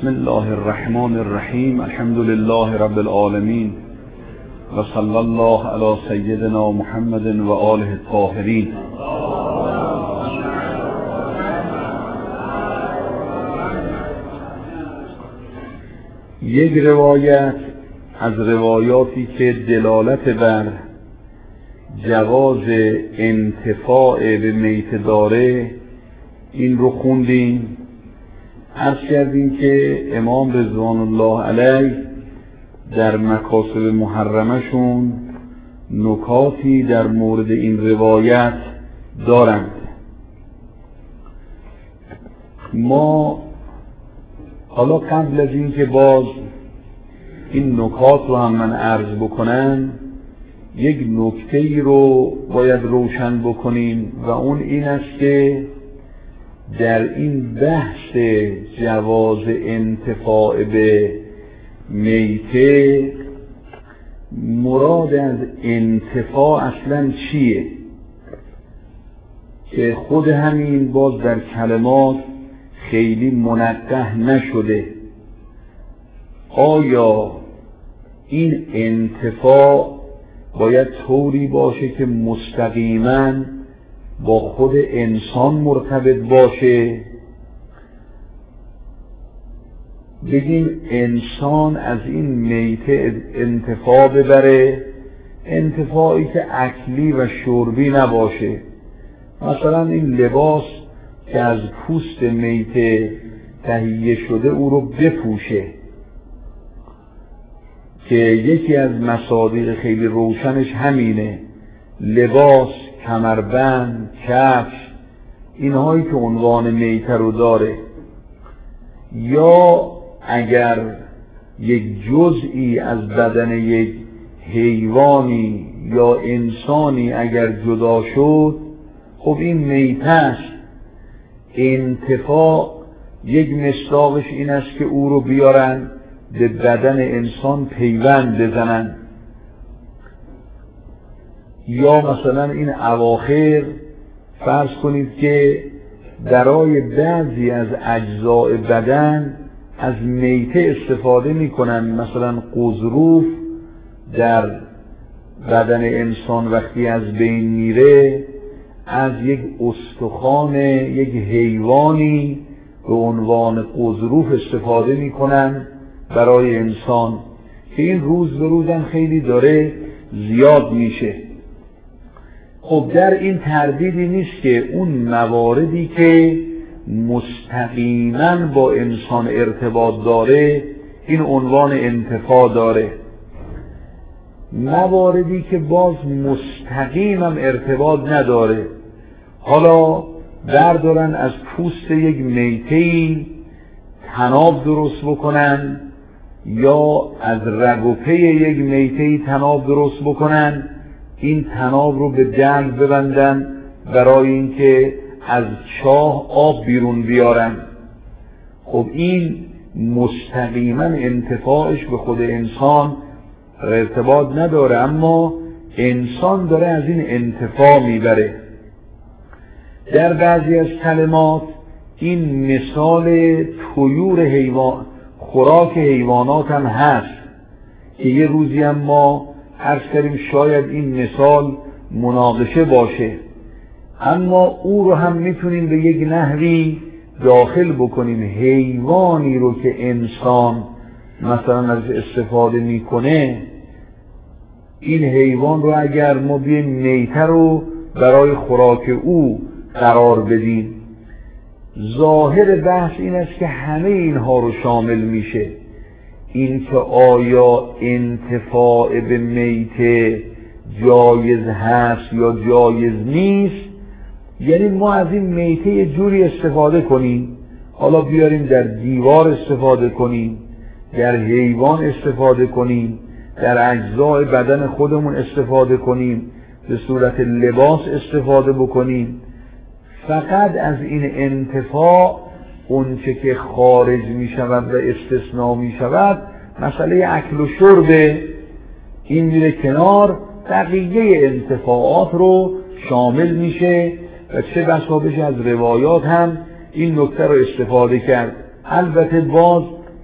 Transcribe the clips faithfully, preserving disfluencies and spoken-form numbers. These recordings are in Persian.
بسم الله الرحمن الرحیم. الحمد لله رب العالمین و صلی الله علی سیدنا محمد و آله الطاهرین. یک روایت از روایاتی که دلالت بر جواز انتفاع به میت داره این رو خوندیم. عرض کردیم که امام رضوان الله علیه در مکاسب محرمشون نکاتی در مورد این روایت دارند. ما حالا قبل از این که باز این نکات رو هم من عرض بکنم، یک نکته‌ای رو باید روشن بکنیم و اون این است که در این بحث جواز انتفاع به میته مراد از انتفاع اصلا چیه، که خود همین باز در کلمات خیلی منقح نشده. آیا این انتفاع باید طوری باشه که مستقیما با خود انسان مرتبط باشه؟ بگیم انسان از این میته انتفاع ببره، انتفاعی که اکلی و شربی نباشه. مثلا این لباس که از پوست میته تهیه شده او رو بپوشه، که یکی از مصادیق خیلی روشنش همینه. لباس، کمربند، کفش، اینهایی که عنوان میته رو داره. یا اگر یک جزئی از بدن یک حیوانی یا انسانی اگر جدا شد، خب این میته است. انتفاع یک مصداقش این است که او رو بیارن به بدن انسان پیوند بزنن. یا مثلا این اواخر فرض کنید که برای بعضی از اجزاء بدن از میته استفاده میکنن. مثلا قضروف در بدن انسان وقتی از بین میره از یک استخوان یک حیوانی به عنوان قضروف استفاده میکنن برای انسان، که این روز به روزم خیلی داره زیاد میشه. خب در این تردیدی نیست که اون مواردی که مستقیما با انسان ارتباط داره این عنوان انتفاع داره. مواردی که باز مستقیما ارتباط نداره، حالا بردارن از پوست یک میته‌ای تناب درست بکنن یا از رگ و پی یک میته‌ای تناب درست بکنن، این تناب رو به دلو ببندن برای اینکه از چاه آب بیرون بیارن. خب این مستقیما انتفاعش به خود انسان ارتباط نداره، اما انسان داره از این انتفاع میبره. در بعضی از کلمات این مثال طیور حیوان، خوراک حیوانات هم هست که یه روزی هم ما عرض کردیم شاید این مثال مناقشه باشه، اما او رو هم میتونیم به یک نحوی داخل بکنیم. حیوانی رو که انسان مثلا از استفاده میکنه، این حیوان رو اگر ما بیایم میته رو برای خوراک او قرار بدیم، ظاهر بحث این است که همه اینها رو شامل میشه. این که آیا انتفاع به میته جایز هست یا جایز نیست، یعنی ما از این میته یه جوری استفاده کنیم، حالا بیاریم در دیوار استفاده کنیم، در حیوان استفاده کنیم، در اجزای بدن خودمون استفاده کنیم، به صورت لباس استفاده بکنیم. فقط از این انتفاع اونچه که خارج می شود و استثناء می شود مسئله اکل و شرب، این میره کنار، بقیه انتفاعات رو شامل میشه و چه بسا بشه از روایات هم این نکته رو استفاده کرد. البته باز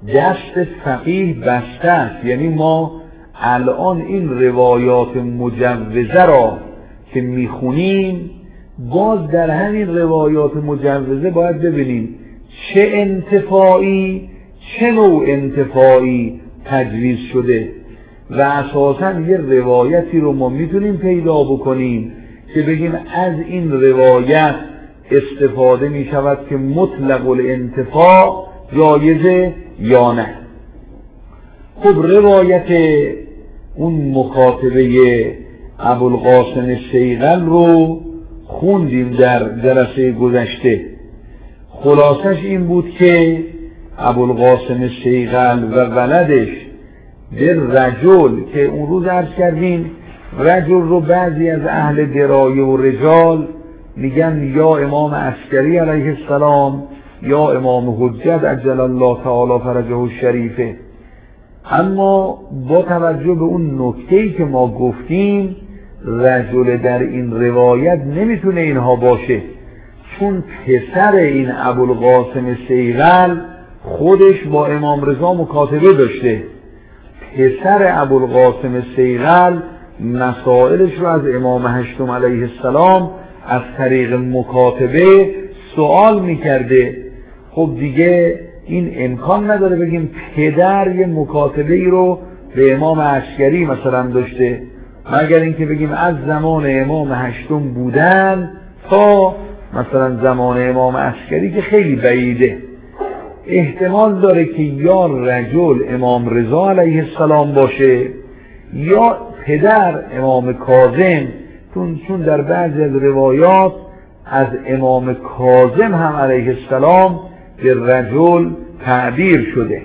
دست فقیه بسته است. یعنی ما الان این روایات مجوزه را که میخونیم، باز در همین روایات مجوزه باید ببینیم چه انتفاعی چه نوع انتفاعی تجویز شده و اساساً یه روایتی رو ما میتونیم پیدا بکنیم که بگیم از این روایت استفاده میشود که مطلق الانتفاع جایزه یا نه. خب روایت اون مخاطبه ابوالقاسم صیقل رو خوندیم در جلسه گذشته. خلاصش این بود که ابوالقاسم صیقل و ولدش به رجل، که اون روز عرض کردیم رجل رو بعضی از اهل درایه و رجال میگن یا امام عسکری علیه السلام یا امام حجت عجل الله تعالی فرجه الشریفه. اما با توجه به اون نکته‌ای که ما گفتیم، رجل در این روایت نمیتونه اینها باشه، چون پسر این ابوالقاسم صیقل خودش با امام رضا مکاتبه داشته. پسر ابوالقاسم صیقل مسائلش رو از امام هشتم علیه السلام از طریق مکاتبه سوال میکرده. خب دیگه این امکان نداره بگیم پدر یه مکاتبه ای رو به امام عسکری مثلا داشته، مگر اینکه بگیم از زمان امام هشتم بودن تا مثلا زمان امام عسکری که خیلی بعیده. احتمال داره که یا رجل امام رضا علیه السلام باشه یا پدر امام کاظم، چون در بعضی از روایات از امام کاظم هم علیه السلام به رجل تعبیر شده.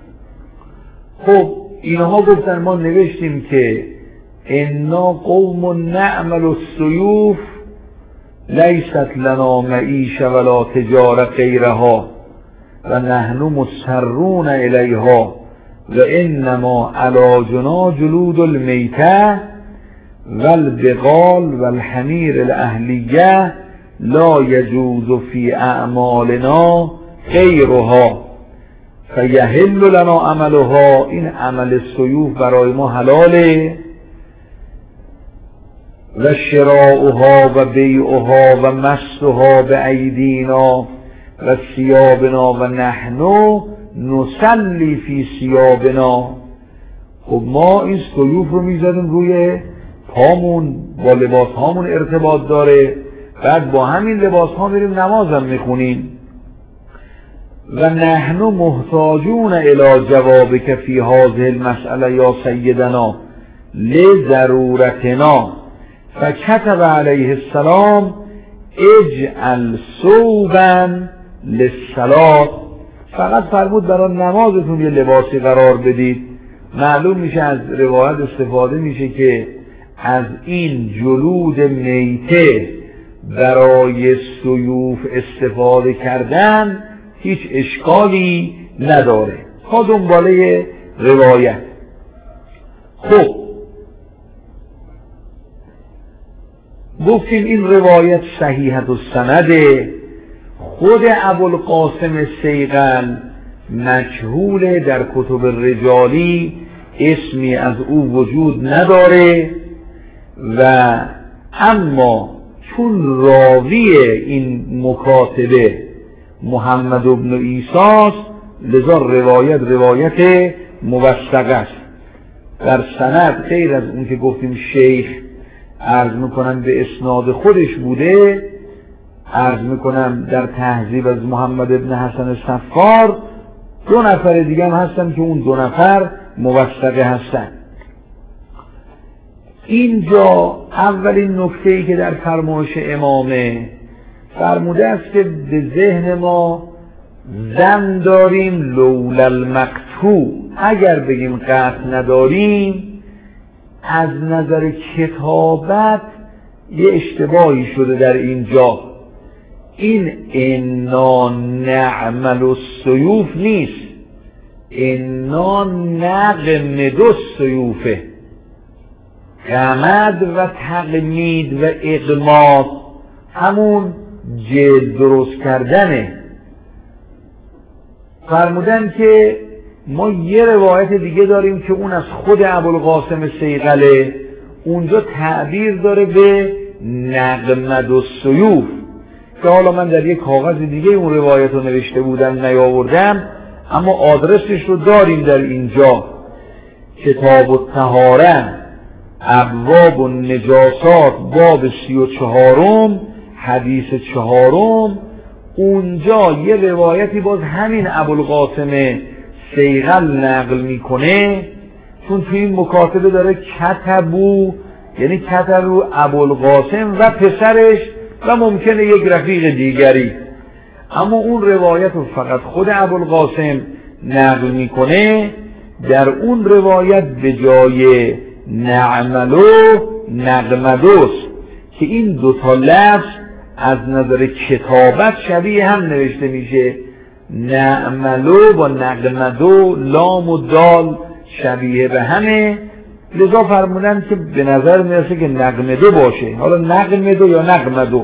خب اینها گفتن ما نوشتیم که انا قوم نعمل السیوف لیست لنا معیش ولا تجاره غیرها و نحن مسرون الیها و انما علاجنا جلود المیته والبغال والحمیر الاهلیه لا یجوز فی اعمالنا غیرها فیحل لنا عملها. این عمل سیوف برای ما حلاله و شراؤها و بیعها و مسها به ایدینا و ثیابنا و نحنو نصلی فی ثیابنا. خب ما این سیوف رو میزدیم روی پامون، با لباس هامون ارتباط داره، بعد با همین لباس ها میریم نمازم میخونیم. و نحنو محتاجون الی جوابک فی هذه المسئله یا سیدنا لضرورتنا. فکتب علیه السلام اجعل ثوبا للصلاة. فقط فرمود برای نمازتون یه لباسی قرار بدید. معلوم میشه از روایت استفاده میشه که از این جلود میته برای سیوف استفاده کردن هیچ اشکالی نداره. تا دنباله روایت. خب گفتیم این روایت صحیحت السنده. خود ابوالقاسم صیقل مجهول، در کتب رجالی اسمی از او وجود نداره و اما چون راوی این مکاتبه محمد بن عیسی لذا روایت روایت موثقه است. در سند غیر از اون که گفتیم شیخ عرض میکنم به اسناد خودش بوده، عرض میکنم در تهذیب از محمد بن حسن صفار دو نفر دیگه هم هستن که اون دو نفر موثقه هستن. اینجا اولین نکته‌ای که در فرمایش امامه فرموده است که به ذهن ما ظن داریم لولا المقطوع، اگر بگیم قطع نداریم از نظر کتابت یه اشتباهی شده در اینجا. این انا نعمل السیوف نیست، انا نقمد السیوفه. قمد و تقمید و اقماد همون جلد درست کردنه. فرمودن که ما یه روایت دیگه داریم که اون از خود ابوالقاسم صیقله، اونجا تعبیر داره به نغمد السیوف که حالا من در یک کاغذ دیگه اون روایت رو نوشته بودم نیاوردم، اما آدرسش رو داریم در اینجا. کتاب الطهاره ابواب النجاسات باب سی و چهارم حدیث چهارم، اونجا یه روایتی باز همین ابوالقاسم صیقل نقل میکنه، چون توی این مکاتبه داره کتبو، یعنی کتبو ابوالقاسم و پسرش و ممکنه یک رفیق دیگری، اما اون روایت رو فقط خود ابوالقاسم نقل میکنه. در اون روایت به جای نعملو نغمدوست که این دوتا لفظ از نظر کتابت شبیه هم نوشته میشه، نعملو با نغمدو لام و دال شبیه به همه، لذا فرمودن که به نظر میرسه که نغمدو باشه، حالا نغمدو یا نغمدو.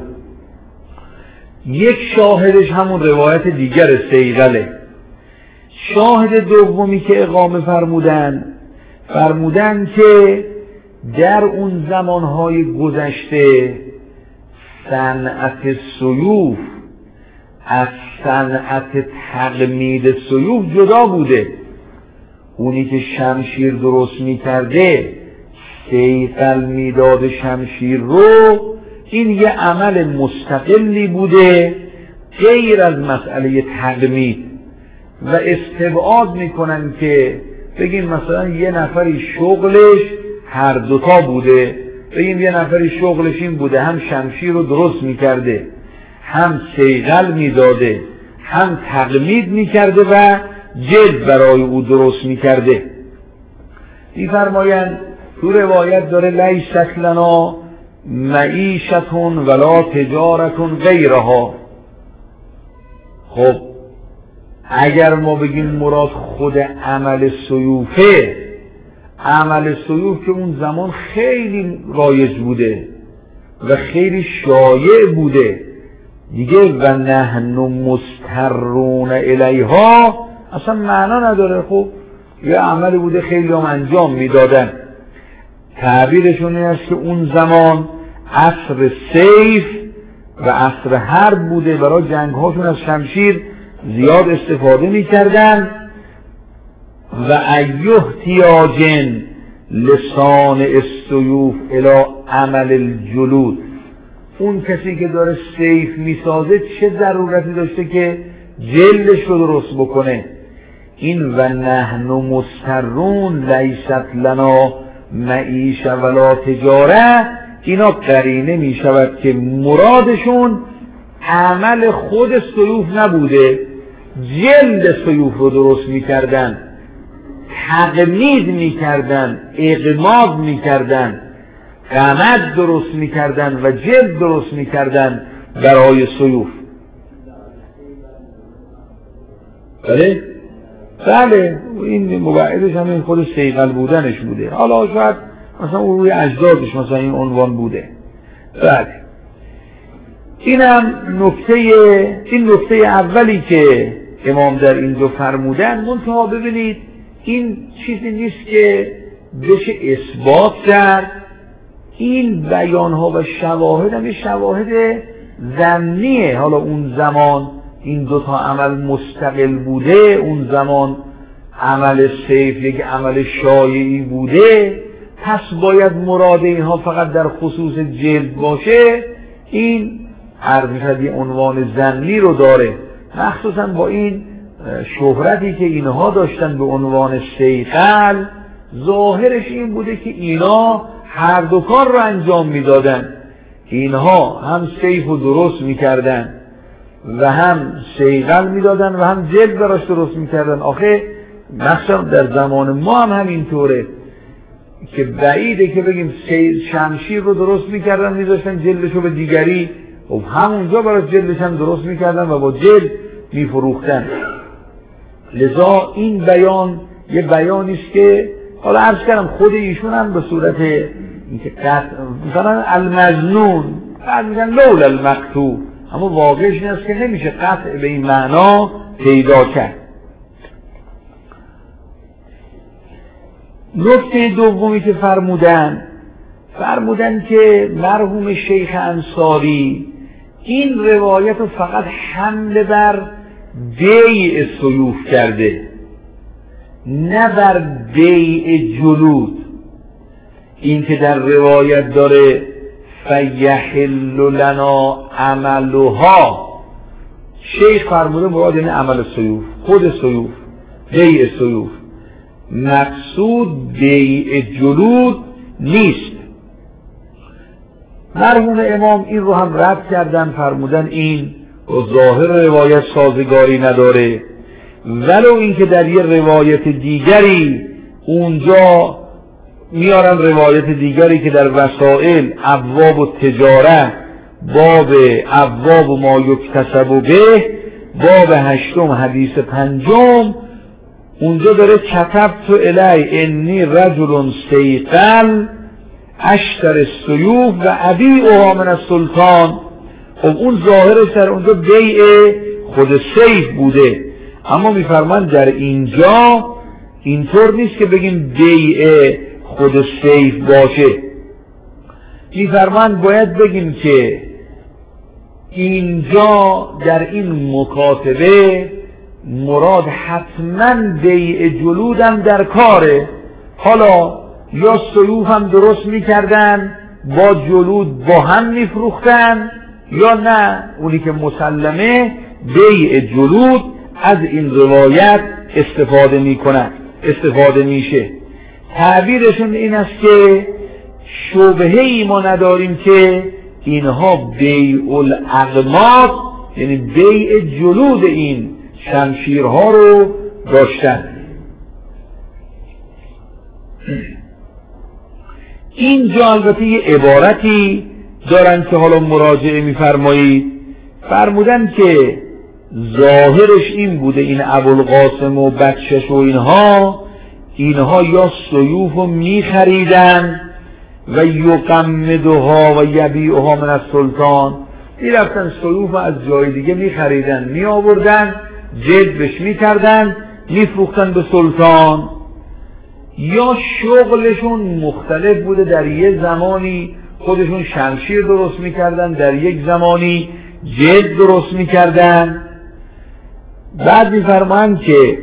یک شاهدش همون روایت دیگر صیقله. شاهد دومی که اقامه فرمودن فرمودن که در اون زمانهای گذشته صنعت سیوف از صنعت تقمید سیوف جدا بوده. اونی که شمشیر درست میکرده صیقل میداد شمشیر رو، این یه عمل مستقلی بوده غیر از مسئله تقمید، و استبعاد میکنن که بگیم مثلا یه نفری شغلش هر دوتا بوده، بگیم یه نفری شغلش این بوده هم شمشیر رو درست میکرده هم صیقل میداده هم تقمید میکرده و جلد برای او درست میکرده. میفرمایند تو روایت داره لیست لنا معیشتون ولا تجارتون غیرها. خب اگر ما بگیم مراد خود عمل سیوفه، عمل سیوف که اون زمان خیلی رایج بوده و خیلی شایع بوده دیگه، و نحن مسترون الیها اصلا معنا نداره. خب یه عمل بوده خیلی هم انجام میدادن. تعبیرشون این است که اون زمان عصر سیف و عصر حرب بوده، برای جنگ هاشون از شمشیر زیاد استفاده میکردن. و ایهتیاجن لسان السیوف الی عمل الجلود، اون کسی که داره سیف میسازه چه ضرورتی داشته که جلدش رو درست بکنه. این و نحن مسترون لیست لنا معیش ولا تجاره، اینا قرینه میشود که مرادشون عمل خود سیوف نبوده، جلد سیوف رو درست میکردن، تقمید میکردن، اقماد میکردن، قمد درست میکردن و جلد درست میکردن برای سیوف. بله؟ بله، این مبعدش هم این خود صیقل بودنش بوده، حالا شاید مثلا اون روی اجدادش مثلا این عنوان بوده. بله، این هم نکته، این نکته اولی که امام در اینجا فرمودن. منتها ببینید این چیزی نیست که بشه اثبات کرد، این بیانها و شواهد هم شواهد ظنیه. حالا اون زمان این دوتا عمل مستقل بوده، اون زمان عمل سیف یک عمل شایعی بوده، پس باید مراد اینها فقط در خصوص جلد باشه. این عرض شدی عنوان ظنی رو داره، مخصوصا با این شهرتی که اینها داشتن به عنوان صیقل. ظاهرش این بوده که اینا هر دو کار رو انجام میدادن، اینها هم سیف رو درست میکردن و هم صیقل میدادن و هم جلد براش درست میکردن. آخه مثلا در زمان ما هم همینطوره که بعیده که بگیم شمشیر رو درست میکردن میذاشتن جلدش رو به دیگری و همونجا براش جلدش هم درست میکردن و با جلد میفروختن. لذا این بیان یه بیانیست که حالا عرض کردم خود ایشون هم به صورت اینکه قطع مثلا المجنون بعد میگن لولا المقتول، اما واقعش این است که نمیشه قطع به این معنا پیدا کرد. نکته دومی که فرمودن فرمودن که مرحوم شیخ انصاری این روایت رو فقط حمل بر بیع سیوف کرده، نه بر بیع جلود. این که در روایت داره فیحل لنا عملها، شیخ فرموده مراد یعنی عمل سیوف، خود سیوف، بیع سیوف. مقصود بیع جلود نیست. مرحوم امام این رو هم رد کردن، فرمودن این با ظاهر روایت سازگاری نداره، ولو اینکه در یه روایت دیگری اونجا میارن روایت دیگری که در وسائل ابواب و تجارت باب ابواب و ما یکتسب به باب هشتم حدیث پنجم اونجا داره کتبت الی انی رجل سیقل اشتر السیوف و ابیعها من السلطان. خب اون ظاهرش در اونجا بیع خود سیف بوده، اما میفرمان در اینجا اینطور نیست که بگیم بیع خود سیف باشه. میفرمان باید بگیم که اینجا در این مکاتبه مراد حتما بیع جلودم در کاره. حالا یا سیوف هم درست میکردن با جلود با هم میفروختن، یا نه اونی که مسلمه بیع جلود از این روایت استفاده میکنن، استفاده میشه. تعبیرشون این است که شبهه‌ای ما نداریم که اینها بیع الاغماض یعنی بیع جلود این شمشیرها رو داشتن. اینجا البته یه عبارتی دارن که حالا مراجعه میفرمایید، فرمودن که ظاهرش این بوده این ابوالقاسم و بچش و اینها اینها یا سیوف رو میخریدن و یقمدها و یبیعها من السلطان، میرفتن سیوف از جای دیگه میخریدن می آوردن جلبش میکردن میفروختن به سلطان، یا شغلشون مختلف بوده، در یک زمانی خودشون شمشیر درست میکردن، در یک زمانی جلد درست میکردن. بعد میفرمایند که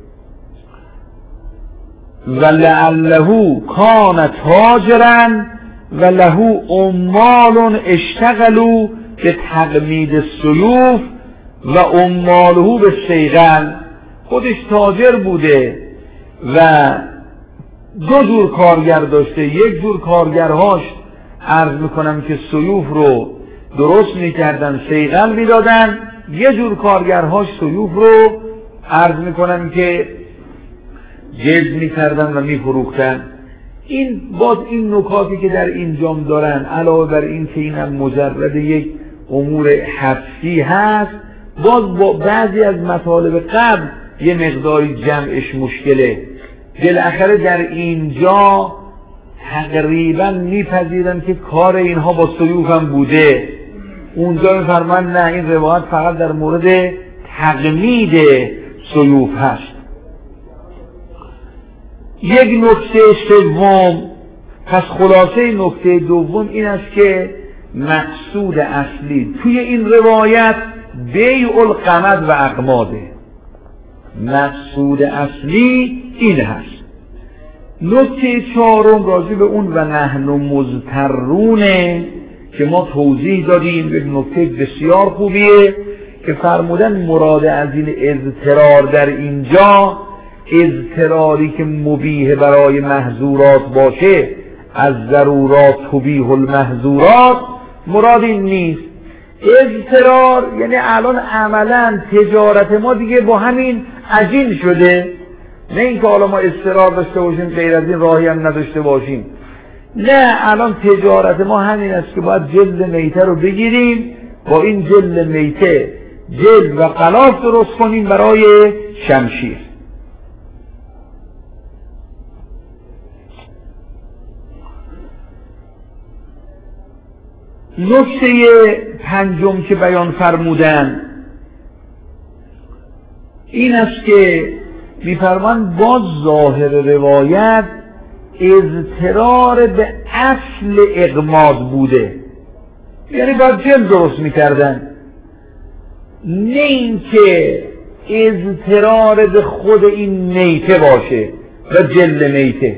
ولعله کان تاجرا و له عمال اشتغلوا به تقمید السیوف و عماله به صیغل. خودش تاجر بوده و دو جور کارگر داشته، یک جور کارگرهاش عرض میکنم که سیوف رو درست میکردن صیغل میدادن، یه جور کارگرهاش سیوف رو عرض میکنم که جلد میکردن و میفروختن. این باز این نکاتی که در اینجام دارن علاوه بر این که اینم مجرد یک امور حدسی هست، باز با بعضی از مطالب قبل یه مقداری جمعش مشکله. بالاخره در اینجا تقریبا میپذیرن که کار اینها با سیوف هم بوده. اونجا میفرمان نه، این روایت فقط در مورد تقمید سیوف هست. یک نکته سوم، پس خلاصه نکته دوم این است که مقصود اصلی توی این روایت بیع القمد و اقماده. مقصود اصلی این هست. نکته چهارم راجع به اون و نحن مضطرونه که ما توضیح دادیم، یک نکته بسیار خوبیه که فرمودن مراد از این اضطرار در اینجا اضطراری که مبیح برای محظورات باشه، از ضرورات تبیح المحظورات، مراد این نیست. اضطرار یعنی الان عملا تجارت ما دیگه با همین عجین شده، نه اینکه حالا ما اضطرار داشته باشیم غیر از این راهی هم نداشته باشیم، نه الان تجارت ما همین است که باید جلد میته رو بگیریم، با این جلد میته جلد و غلاف درست کنیم برای شمشیر. نکته پنجم که بیان فرمودن این است که میفرمان باز ظاهر روایت اضطرار به اصل اغماد بوده، یعنی باید جلد درست میکردن، نه اینکه اضطرار به خود این میته باشه و جلد میته.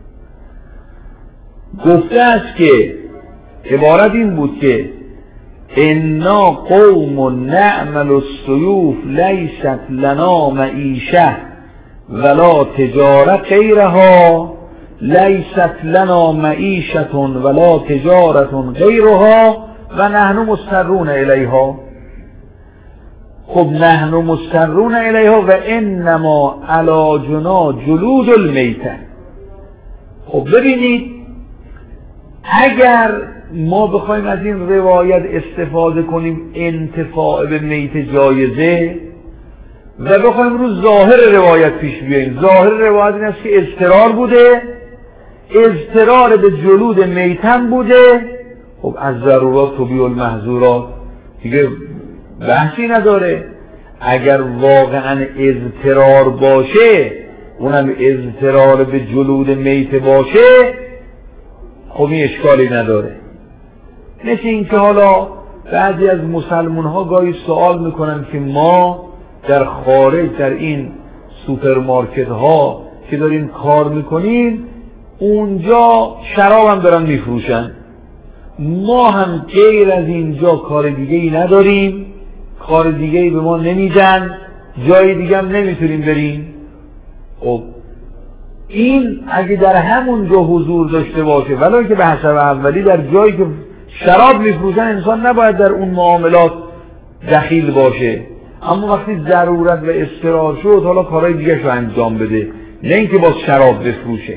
گفته است که عبارت این بود که انا قوم نعمل السیوف لیست لنا معیشه ولا تجاره غیرها، لیست لنا معیشة ولا تجارة غیرها و نحن مضطرون الیها. خب نحن مضطرون الیها و انما علاجنا جلود المیته. خب ببینید، اگر ما بخوایم از این روایت استفاده کنیم انتفاع به میته جایزه و بخوایم رو ظاهر روایت پیش بیاییم، ظاهر روایت این است که اضطرار بوده، اضطرار به جلود میتم بوده. خب از ضرورات تبیح المحظورات دیگه بحثی نداره. اگر واقعا اضطرار باشه، اونم اضطرار به جلود میت باشه، خب این اشکالی نداره. مثل این که حالا بعضی از مسلمان ها گاهی سوال میکنن که ما در خارج در این سوپرمارکت ها که داریم کار میکنیم اونجا شراب هم دارن میفروشن، ما هم غیر از اینجا کار دیگه ای نداریم، کار دیگه ای به ما نمیدن، جای دیگه هم نمیتونیم بریم. خب این اگه در همون جا حضور داشته باشه، ولی که به حسب اولی در جایی که شراب میفروشن انسان نباید در اون معاملات دخیل باشه، اما وقتی ضرورت و اضطرار شد حالا کارهای دیگه شو انجام بده، نه اینکه باز شراب بفروشه.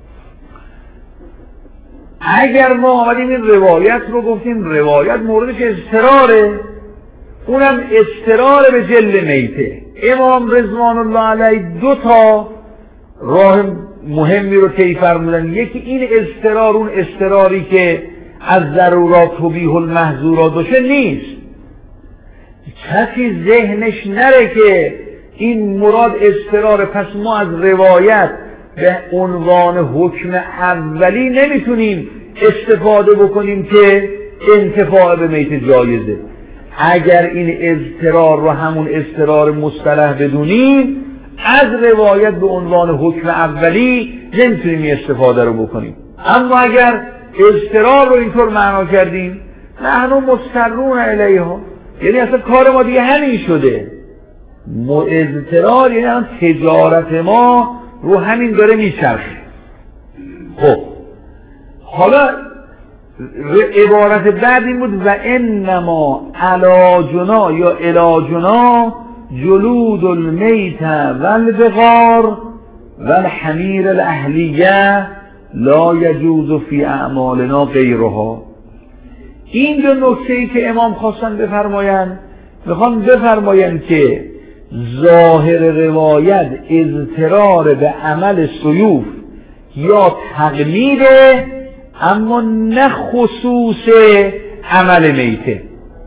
اگر ما آمدیم این روایت رو گفتیم روایت موردش اضطراره، اونم اضطرار به جلد میته، امام رضوان الله علیه دو تا راه مهمی رو طی فرمودن. یکی این اضطرار، اون اضطراری که از ضرورات تبیح المحظورات باشه نیست، کسی ذهنش نره که این مراد اضطراره، پس ما از روایت به عنوان حکم اولی نمیتونیم استفاده بکنیم که انتفاع به میت جایزه. اگر این اضطرار رو همون اضطرار مصطلح بدونیم، از روایت به عنوان حکم اولی نمیتونیم استفاده رو بکنیم. اما اگر اضطرار رو اینطور معنا کردیم نحن مضطرون الیها، یعنی اصلا کار ما دیگه همین شده، اضطرار یعنی هم تجارت ما رو همین داره میچرخه. خب حالا عبارت بعد این بود و انما علاجنا یا علاجنا جلود المیت والبغار والحمیر الاهلیه لا یجوز فی اعمالنا غیرها. این دو نکته ای که امام خواستن بفرمایند، میخوان بفرمایند که ظاهر روایت اضطرار به عمل سیوف یا تقلیده، اما نه خصوص عمل میته.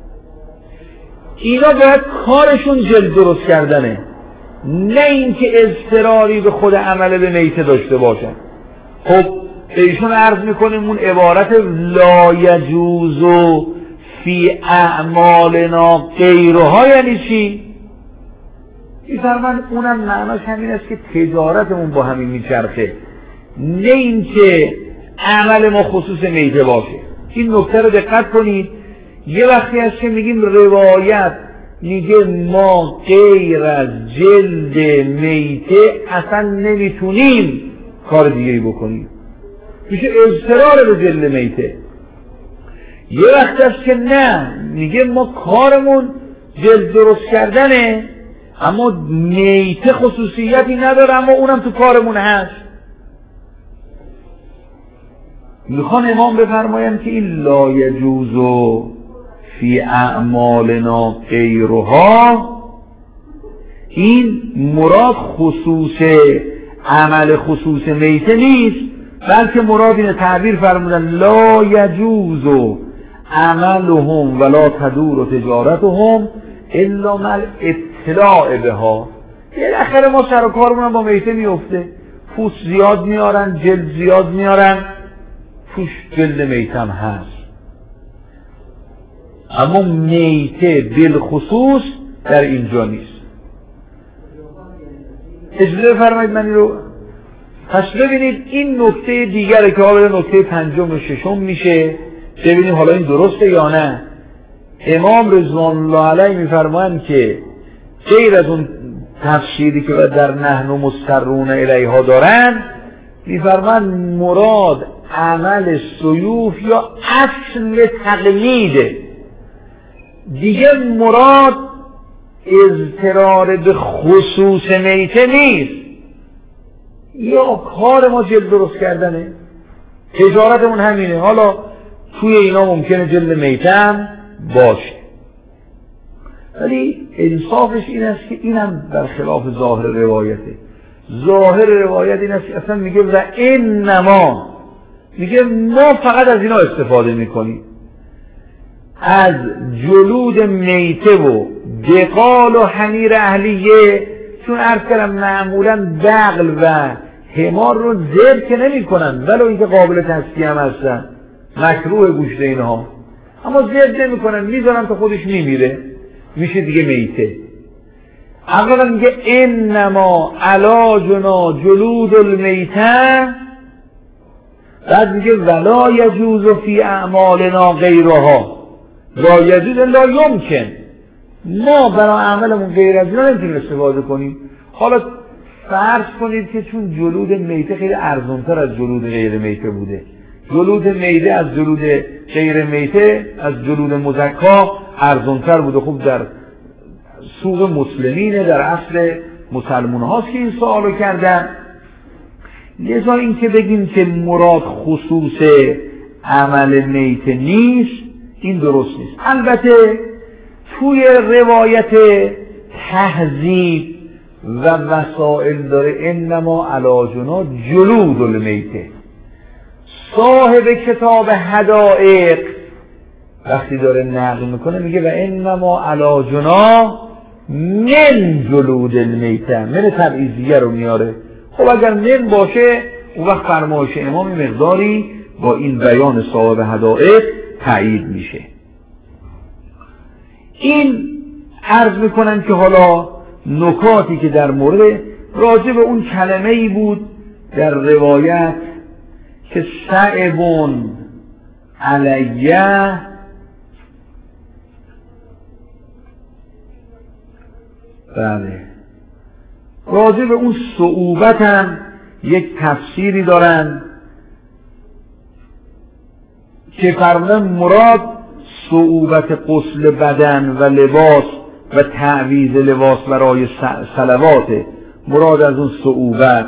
اینا باید کارشون جلد درست کردنه، نه اینکه اضطراری به خود عمل به میته داشته باشن. خب ایشون عرض میکنیم اون عبارت لا یجوز فی اعمالنا غیرها یعنی چی؟ میفرمند اونم معناش همین است که تجارتمون با همین میچرخه، نه اینکه عمل ما خصوص میته باشه. این نکته رو دقت کنید. یه وقتی هست که میگیم روایت میگه ما غیر از جلد میته اصلا نمیتونیم کار دیگری بکنیم، میشه اضطرار به جلد میته. یه وقت هست که نه، میگه ما کارمون جلد درست کردنه، اما میته خصوصیتی نداره، اما اونم تو کارمون هست. میخوان امام بفرمایم که این لا یجوز فی اعمالنا غیرها، این مراد خصوص عمل خصوص میته نیست، بلکه مراد این تعبیر فرمودن لا یجوز عملهم ولا تدور تجارتهم الا مع اطلاع بها. بالاخره ما سر و کارمون با میته میفته، پوست زیاد میارن، جلد زیاد میارن، توش جلد میتم هست. اما میته بالخصوص در اینجا نیست. اجازه بفرمایید من این رو پس ببینید این نکته دیگره که حالا نکته پنجم و ششم میشه، ببینید حالا این درسته یا نه. امام رضوان الله علیه میفرمایند که غیر از اون تفسیری که در نحن مضطرون الیها دارن، میفرمایند مراد عمل سیوف یا اصل تقلیده، دیگه مراد اضطرار به خصوص میته نیست. یا کار ما جلد درست کردنه، تجارتمون همینه، حالا توی اینا ممکنه جلد میته هم باشه، ولی انصافش این است که اینم در خلاف ظاهر روایته. ظاهر روایت این است که اصلا میگه و انما، میگه ما فقط از اینا استفاده میکنیم، از جلود میته و دقال و حمیر اهلیه، چون عرض کردم معمولا بغل و حمار رو ذبح که نمی کنن، ولو اینکه قابل تصفیه هم هستن، مکروه گوشت اینها، اما ذبح نمی کنن، میذارن تا خودش میمیره، میشه دیگه میته. اولا میگه انما علاجنا جلود المیته، بعد میگه ولا یجوز فی اعمالنا غیرها، لا یجوز لا یمکن، ما برای عملمون غیر از اینا نمیتونیم استفاده کنیم. حالا فرض کنید که چون جلود میته خیلی ارزان‌تر از جلود غیر میته بوده، جلود میته از جلود غیر میته از جلود مزکا ارزان‌تر بوده، خب در سوق مسلمینه، در اصل مسلمان هاست که این سوالو کردن. لذا این که بگیم که مراد خصوص عمل میته نیست، این درست نیست. البته توی روایت تهذیب و وسائل داره انما علاجنا جلود المیته. صاحب کتاب حدائق وقتی داره نقل میکنه میگه و انما علاجنا من جلود المیته، من تبعیضیه رو میاره. خب اگر من باشه اون وقت فرمایش امام مقداری با این بیان صاحب حدائق تایید میشه. این عرض میکنم که حالا نکاتی که در مورد راجع به اون کلمه ای بود در روایت که صعبون علیه، بله راجع به اون صعوبت هم یک تفسیری دارن که فرمودن مراد صعوبت غسل بدن و لباس و تعویض لباس برای صلوات، مراد از اون صعوبت.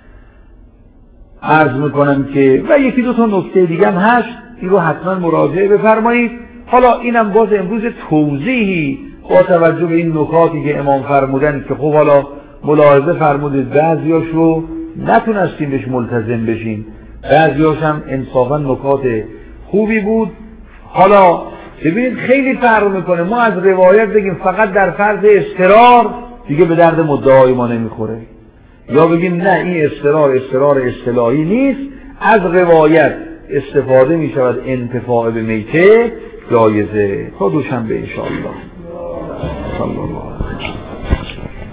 عرض میکنم که و یکی دو تا نکته دیگه هم هست، این رو حتما مراجعه بفرمایید. حالا اینم باز امروز توضیحی با توجه به این نکاتی که امام فرمودن که خب حالا ملاحظه فرمودید بعضیاش رو نتونستیم بهش ملتزم بشیم، بعضیاش هم انصافا نکات خوبی بود. حالا ببینید خیلی فرق میکنه ما از روایت بگیم فقط در فرض اضطرار دیگه به درد مدعای ما نمیخوره، یا بگیم نه این اضطرار اضطرار اصطلاحی نیست، از روایت استفاده میشود، انتفاع به میته جایزه. تا دوشنبه انشاءالله. صلی الله